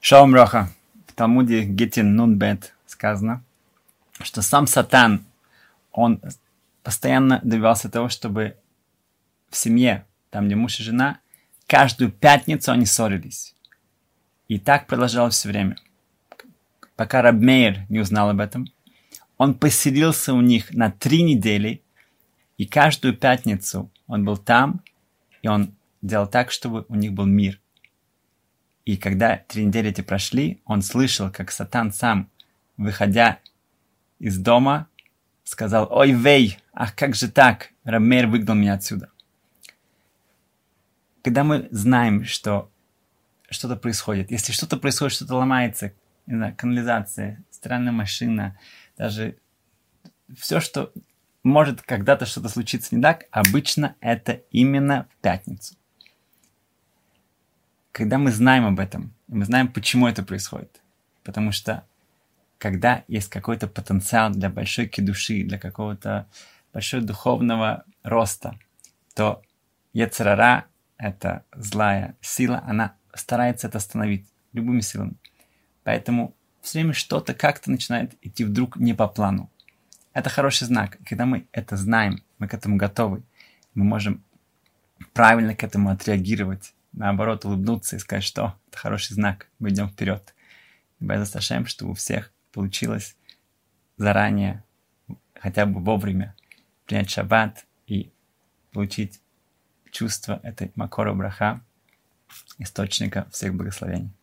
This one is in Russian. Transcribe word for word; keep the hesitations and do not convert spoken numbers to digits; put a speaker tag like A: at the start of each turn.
A: Шалом Роха. В Талмуде Гитин Нунбет сказано, что сам Сатан, он постоянно добивался того, чтобы в семье, там где муж и жена, каждую пятницу они ссорились. И так продолжалось все время. Пока Раб Меир не узнал об этом, он поселился у них на три недели, и каждую пятницу он был там, и он делал так, чтобы у них был мир. И когда три недели эти прошли, он слышал, как Сатан сам, выходя из дома, сказал: «Ой, вей, ах, как же так? Раб Меир выгнал меня отсюда». Когда мы знаем, что что-то происходит, если что-то происходит, что-то ломается, не знаю, канализация, стиральная машина, даже все, что может когда-то что-то случиться не так, обычно это именно в пятницу. Когда мы знаем об этом, мы знаем, почему это происходит. Потому что когда есть какой-то потенциал для большой кидуши, для какого-то большого духовного роста, то йецер ара, это злая сила, она старается это остановить любыми силами. Поэтому все время что-то как-то начинает идти вдруг не по плану. Это хороший знак. Когда мы это знаем, мы к этому готовы, мы можем правильно к этому отреагировать, наоборот, улыбнуться и сказать, что это хороший знак, мы идем вперед. И Бе'эзрат Ашем, чтобы у всех получилось заранее, хотя бы вовремя, принять шаббат и получить чувство этой макора браха, источника всех благословений.